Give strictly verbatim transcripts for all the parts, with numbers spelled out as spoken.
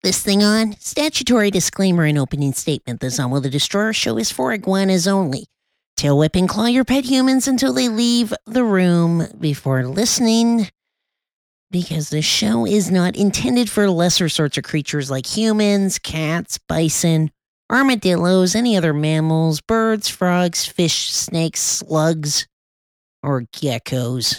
this thing on? Statutory disclaimer and opening statement. The Zamo the Destroyer show is for iguanas only. Tail whip and claw your pet humans until they leave the room before listening, because the show is not intended for lesser sorts of creatures like humans, cats, bison, armadillos, any other mammals, birds, frogs, fish, snakes, slugs, or geckos.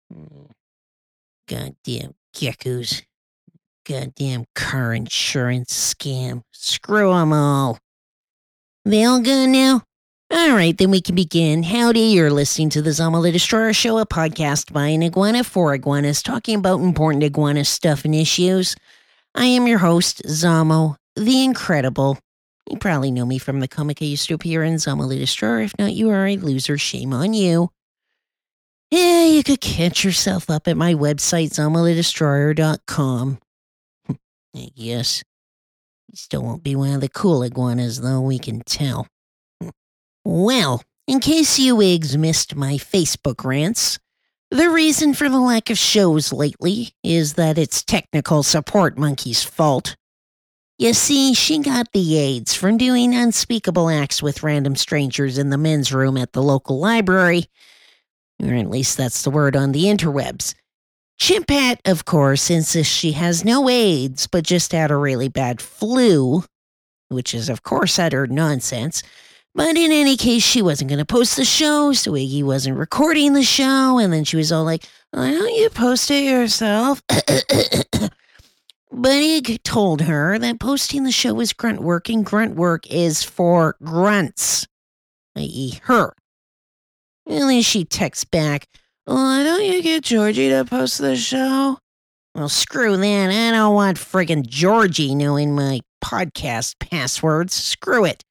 Goddamn geckos. Goddamn car insurance scam. Screw them all. They all gone now? All right, then we can begin. Howdy, you're listening to the Zamo the Destroyer show, a podcast by an iguana for iguanas, talking about important iguana stuff and issues. I am your host, Zamo, the Incredible. You probably know me from the comic I used to appear in, Zamo the Destroyer. If not, you are a loser. Shame on you. Yeah, you could catch yourself up at my website, zamo the destroyer dot com. I guess. You still won't be one of the cool iguanas, though, we can tell. Well, in case you wigs missed my Facebook rants, the reason for the lack of shows lately is that it's technical support monkey's fault. You see, she got the AIDS from doing unspeakable acts with random strangers in the men's room at the local library, or at least that's the word on the interwebs. Chimpat, of course, insists she has no AIDS, but just had a really bad flu, which is, of course, utter nonsense. But in any case, she wasn't going to post the show, so Iggy wasn't recording the show, and then she was all like, why don't you post it yourself? But Iggy told her that posting the show is grunt work, and grunt work is for grunts, that is her. And then she texts back, why don't you get Georgie to post the show? Well, screw that. I don't want friggin' Georgie knowing my podcast passwords. Screw it.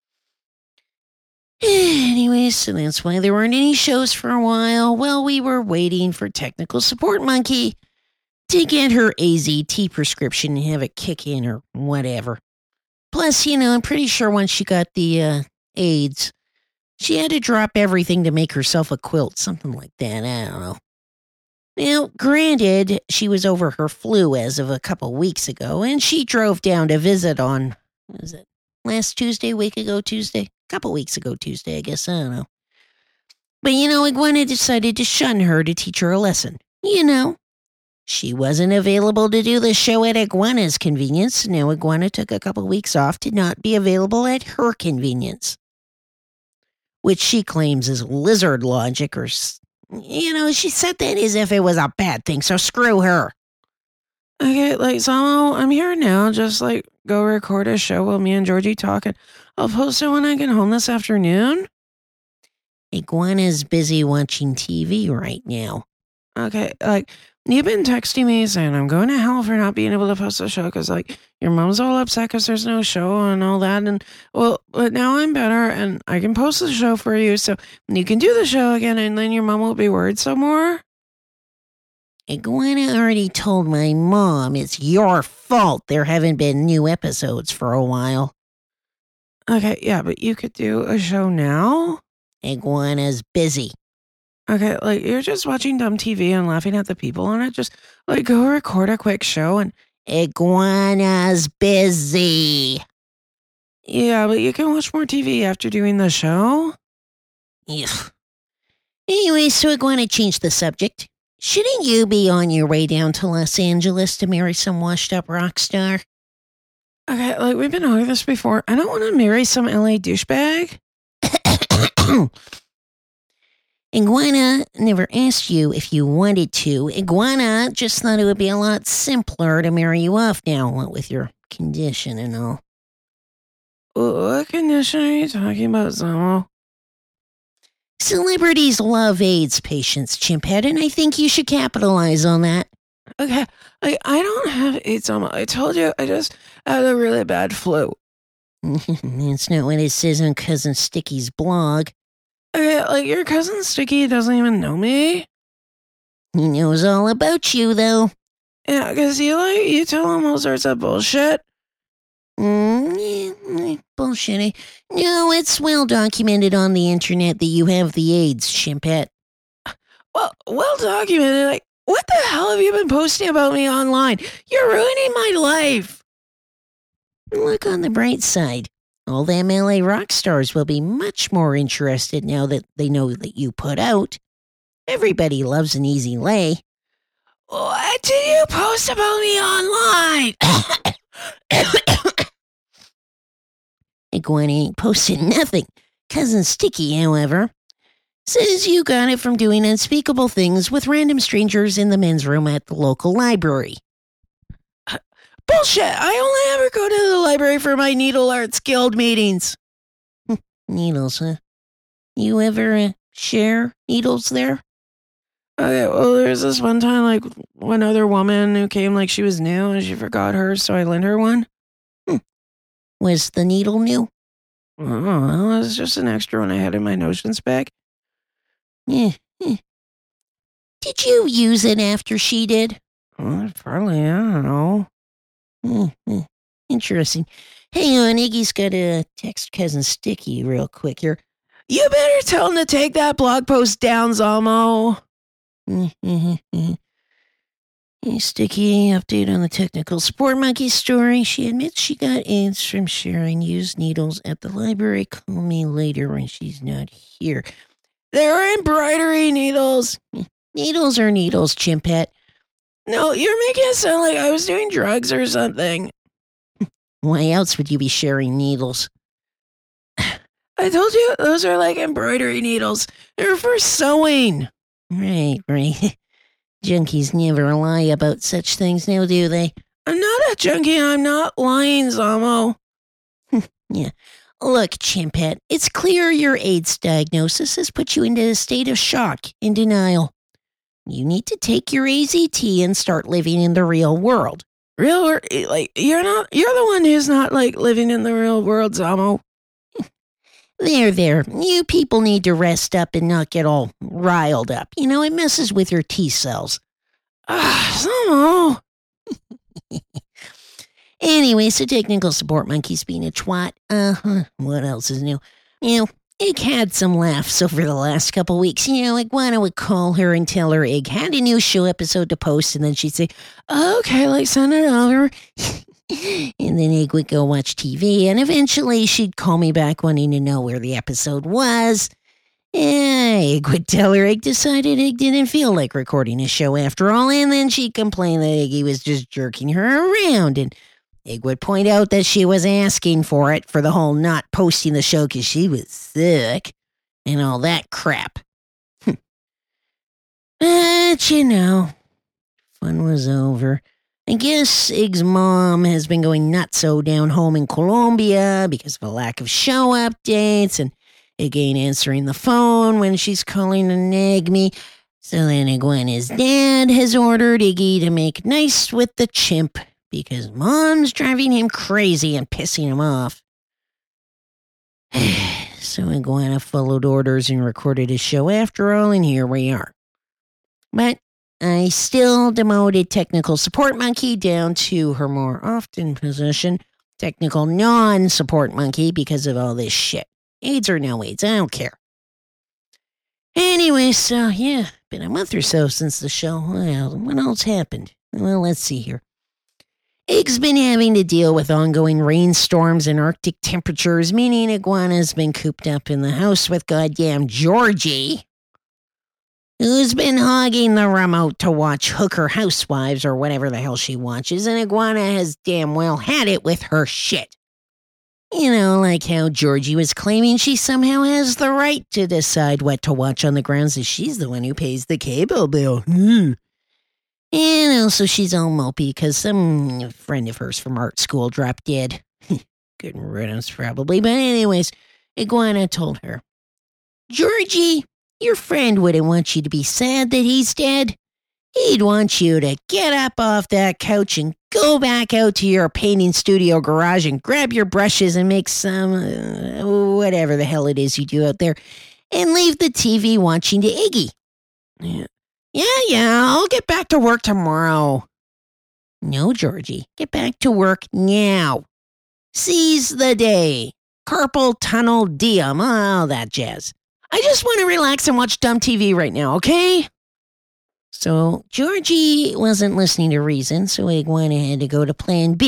Anyway, so that's why there weren't any shows for a while. Well, we were waiting for Technical Support Monkey to get her A Z T prescription and have it kick in or whatever. Plus, you know, I'm pretty sure once she got the uh, AIDS, she had to drop everything to make herself a quilt, something like that. I don't know. Now, granted, she was over her flu as of a couple weeks ago, and she drove down to visit on, what was it, last Tuesday, week ago Tuesday? Couple weeks ago Tuesday, I guess, I don't know. But, you know, Iguana decided to shun her to teach her a lesson. You know, she wasn't available to do the show at Iguana's convenience. Now Iguana took a couple weeks off to not be available at her convenience, which she claims is lizard logic, or, you know, she said that as if it was a bad thing, so screw her. Okay, like, Zamo, I'm here now. Just, like, go record a show while me and Georgie talk, and I'll post it when I get home this afternoon. Iguana's busy watching T V right now. Okay, like, you've been texting me saying I'm going to hell for not being able to post the show because, like, your mom's all upset because there's no show and all that. And, well, but now I'm better and I can post the show for you so you can do the show again and then your mom won't be worried some more. Iguana already told my mom it's your fault there haven't been new episodes for a while. Okay, yeah, but you could do a show now? Iguana's busy. Okay, like, you're just watching dumb T V and laughing at the people on it. Just, like, go record a quick show and... Iguana's busy. Yeah, but you can watch more T V after doing the show. Ugh. Anyway, so Iguana changed the subject. Shouldn't you be on your way down to Los Angeles to marry some washed-up rock star? Okay, like, we've been over this before. I don't want to marry some L A douchebag. Iguana never asked you if you wanted to. Iguana just thought it would be a lot simpler to marry you off now, what with your condition and all. What condition are you talking about, Zamo? Celebrities love AIDS patients, Chimphead, and I think you should capitalize on that. Okay, I, I don't have AIDS, Zamo. I told you I just had a really bad flu. That's not what it says on Cousin Sticky's blog. Okay, like, your cousin Sticky doesn't even know me? He knows all about you, though. Yeah, because you, like, you tell him all sorts of bullshit. Mm, yeah, bullshit. No, it's well documented on the internet that you have the AIDS, Chimpet. Well, well documented? Like, what the hell have you been posting about me online? You're ruining my life. Look on the bright side. All them L A rock stars will be much more interested now that they know that you put out. Everybody loves an easy lay. What did you post about me online? Iguana ain't posted nothing. Cousin Sticky, however, says you got it from doing unspeakable things with random strangers in the men's room at the local library. Bullshit! I only ever go to the library for my Needle Arts Guild meetings. Needles, huh? You ever uh, share needles there? Okay, well, there's this one time, like, one other woman who came like she was new and she forgot hers, so I lent her one. Hmm. Was the needle new? Oh, it was just an extra one I had in my notions bag. Yeah. yeah. Did you use it after she did? Well, probably, I don't know. Mm-hmm. Interesting. Hang on, Iggy's got to text Cousin Sticky real quick here. You better tell him to take that blog post down, Zalmo. Mm-hmm. Hey, Sticky, update on the technical support monkey story. She admits she got AIDS from sharing used needles at the library. Call me later when she's not here. They're embroidery needles. Needles are needles, Chimpette. No, you're making it sound like I was doing drugs or something. Why else would you be sharing needles? I told you, those are like embroidery needles. They're for sewing. Right, right. Junkies never lie about such things now, do they? I'm not a junkie. I'm not lying, Zamo. Yeah. Look, Chimpette, it's clear your AIDS diagnosis has put you into a state of shock and denial. You need to take your A Z T and start living in the real world. Real world? Like, you're not, you're the one who's not, like, living in the real world, Zamo. There, there. You people need to rest up and not get all riled up. You know, it messes with your T cells. Ah, Zamo. Anyway, so technical support monkey's being a twat. Uh-huh. What else is new? You know, Ig had some laughs over the last couple weeks. You know, Iguana would call her and tell her Ig had a new show episode to post, and then she'd say, okay, like, send it over. And then Ig would go watch T V, and eventually she'd call me back wanting to know where the episode was. Yeah, Ig would tell her Ig decided Ig didn't feel like recording a show after all, and then she'd complain that Iggy was just jerking her around, and Ig would point out that she was asking for it for the whole not posting the show because she was sick and all that crap. But, you know, fun was over. I guess Ig's mom has been going nutso down home in Colombia because of a lack of show updates, and Ig ain't answering the phone when she's calling to nag me. So then Iguana's dad has ordered Iggy to make nice with the chimp because mom's driving him crazy and pissing him off. So Iguana followed orders and recorded his show after all, and here we are. But I still demoted technical support monkey down to her more often position, technical non-support monkey, because of all this shit. AIDS or no AIDS, I don't care. Anyway, so yeah, been a month or so since the show. Well, what else happened? Well, let's see here. Ig's been having to deal with ongoing rainstorms and Arctic temperatures, meaning Iguana's been cooped up in the house with goddamn Georgie, who's been hogging the remote to watch Hooker Housewives or whatever the hell she watches, and Iguana has damn well had it with her shit. You know, like how Georgie was claiming she somehow has the right to decide what to watch on the grounds that she's the one who pays the cable bill. Hmm. And also she's all mopey because some friend of hers from art school dropped dead. Good riddance, probably. But anyways, Iguana told her, Georgie, your friend wouldn't want you to be sad that he's dead. He'd want you to get up off that couch and go back out to your painting studio garage and grab your brushes and make some, uh, whatever the hell it is you do out there, and leave the T V watching to Iggy. Yeah. Yeah, yeah, I'll get back to work tomorrow. No, Georgie, get back to work now. Seize the day. Carpal tunnel diem, all that jazz. I just want to relax and watch dumb T V right now, okay? So Georgie wasn't listening to reason, so Iguana had to go to plan B,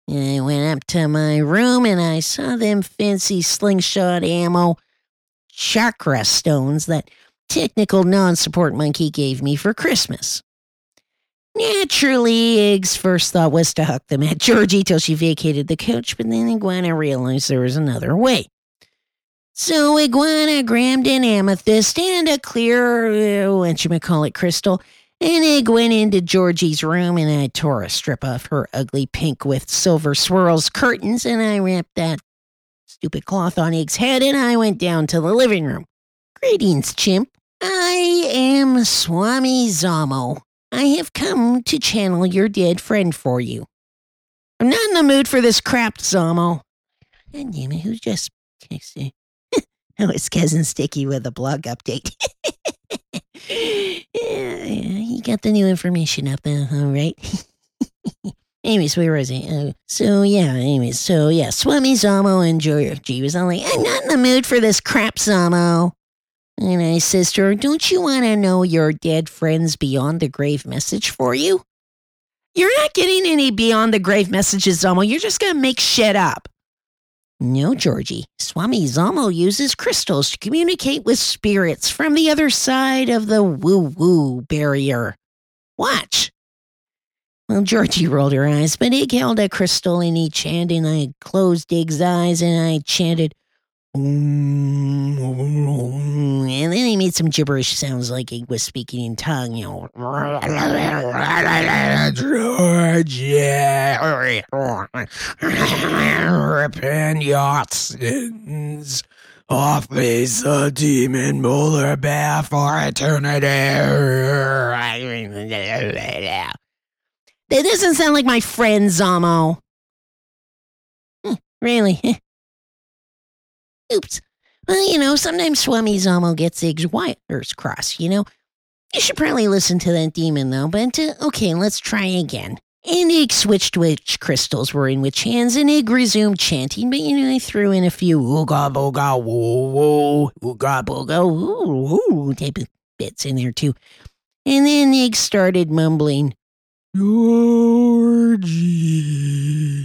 I went up to my room and I saw them fancy slingshot ammo chakra stones that technical non-support monkey gave me for Christmas. Naturally, Ig's first thought was to huck them at Georgie till she vacated the couch, but then Iguana realized there was another way. So Iguana grabbed an amethyst and a clear, uh, whatchamacallit crystal, and Ig went into Georgie's room and I tore a strip off her ugly pink with silver swirls curtains and I wrapped that stupid cloth on Ig's head and I went down to the living room. Greetings, chimp. I am Swami Zamo. I have come to channel your dead friend for you. I'm not in the mood for this crap, Zamo. God damn it, who just texted? Oh, it's Cousin Sticky with a blog update. yeah, yeah, he got the new information up, uh, all right. Anyways, where was he? Uh, so, yeah, anyways, so, yeah, Swami Zamo and Georgie was all like, I'm not in the mood for this crap, Zamo. And I says to her, don't you want to know your dead friend's beyond the grave message for you? You're not getting any beyond the grave messages, Zamo. You're just going to make shit up. No, Georgie. Swami Zamo uses crystals to communicate with spirits from the other side of the woo-woo barrier. Watch. Well, Georgie rolled her eyes, but Ig held a crystal in each hand, and I closed Ig's eyes, and I chanted, and then he made some gibberish sounds like he was speaking in tongue, you know. Georgie, repent your sins. Off face a demon molar bear for eternity. That doesn't sound like my friend, Zamo. Hm, really? Oops. Well, you know, sometimes Swami Zamo gets Ig's wires crossed, you know. You should probably listen to that demon, though, but uh, okay, let's try again. And Ig switched which crystals were in which hands, and Ig resumed chanting, but, you know, I threw in a few ooga booga woo woo, ooga booga woo woo type of bits in there, too. And then Ig started mumbling, Georgie,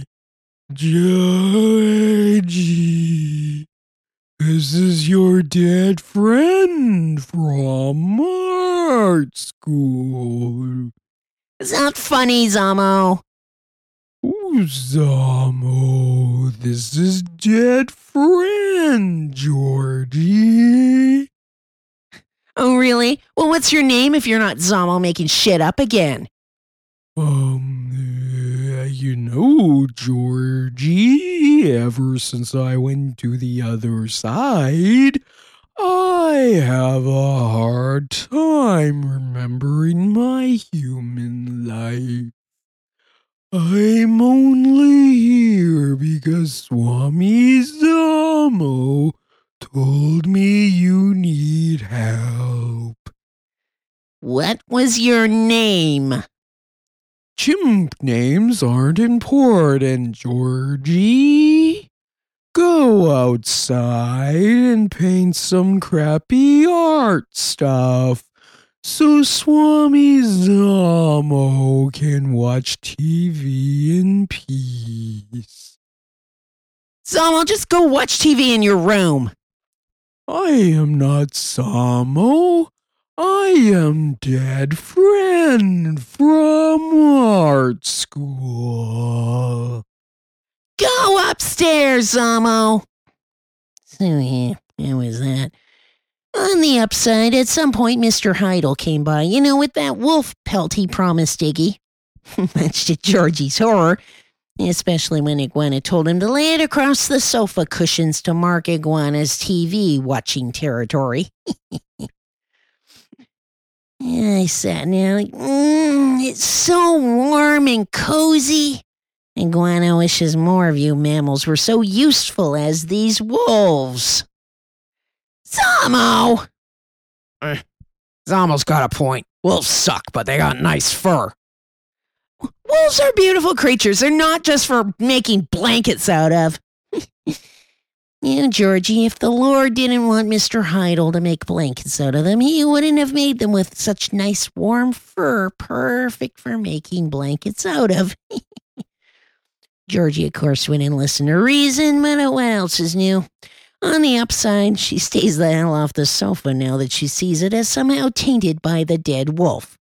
Georgie. This is your dead friend from art school. It's not funny, Zamo. Oh, Zamo, this is dead friend, Georgie. Oh, really? Well, what's your name if you're not Zamo making shit up again? Um, uh, you know, Georgie, ever since I went to the other side, I have a hard time remembering my human life. I'm only here because Swami Zamo told me you need help. What was your name? Chimp names aren't important, Georgie. Go outside and paint some crappy art stuff so Swami Zamo can watch T V in peace. Zamo, just go watch T V in your room. I am not Zamo. I am dead friend from art school. Go upstairs, Zamo. So yeah, that was that. On the upside, at some point, Mister Heidel came by, you know, with that wolf pelt he promised Iggy. Much to Georgie's horror, especially when Iguana told him to lay it across the sofa cushions to mark Iguana's T V watching territory. And I sat there like, mmm, it's so warm and cozy. Iguana wishes more of you mammals were so useful as these wolves. Zamo! Eh, Zamo's got a point. Wolves suck, but they got nice fur. Wolves are beautiful creatures. They're not just for making blankets out of. Yeah, Georgie, if the Lord didn't want Mister Heidel to make blankets out of them, he wouldn't have made them with such nice warm fur, perfect for making blankets out of. Georgie, of course, went and listened to Reason, but what else is new? On the upside, she stays the hell off the sofa now that she sees it as somehow tainted by the dead wolf.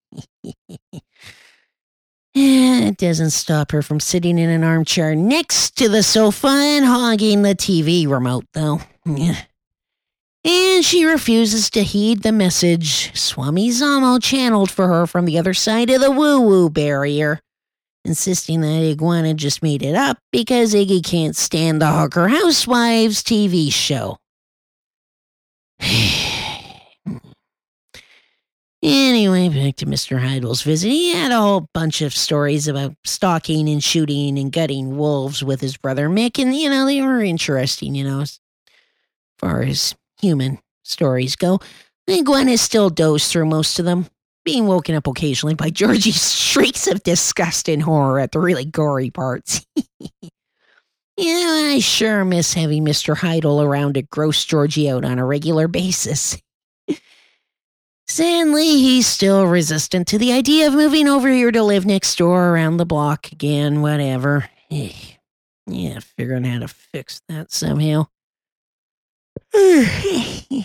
It doesn't stop her from sitting in an armchair next to the sofa and hogging the T V remote, though. And she refuses to heed the message Swami Zamo channeled for her from the other side of the woo-woo barrier, insisting that Iguana just made it up because Iggy can't stand the Hawker Housewives T V show. Anyway, back to Mister Heidel's visit. He had a whole bunch of stories about stalking and shooting and gutting wolves with his brother Mick, and, you know, they were interesting, you know, as far as human stories go. Iguana still dozed through most of them, being woken up occasionally by Georgie's shrieks of disgust and horror at the really gory parts. Yeah, I sure miss having Mister Heidel around to gross Georgie out on a regular basis. Sadly, he's still resistant to the idea of moving over here to live next door around the block again, whatever. Yeah, figuring how to fix that somehow. Yeah.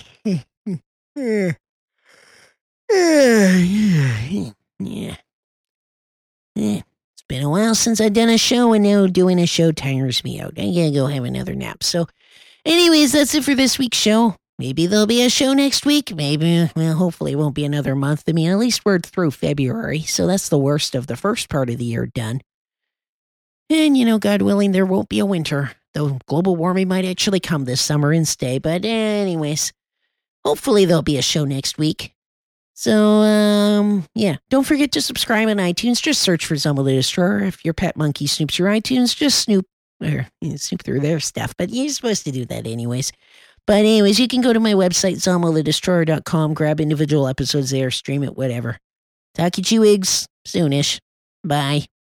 It's been a while since I've done a show, and now doing a show tires me out. I gotta go have another nap. So, anyways, that's it for this week's show. Maybe there'll be a show next week. Maybe, well, hopefully it won't be another month. I mean, at least we're through February, so that's the worst of the first part of the year done. And, you know, God willing, there won't be a winter, though global warming might actually come this summer and stay. But anyways, hopefully there'll be a show next week. So, um, yeah, don't forget to subscribe on iTunes. Just search for Zamo the Destroyer. If your pet monkey snoops your iTunes, just snoop, or you know, snoop through their stuff. But you're supposed to do that anyways. But anyways, you can go to my website, zamo the destroyer dot com, grab individual episodes there, stream it, whatever. Talk to you, wigs, soonish. Bye.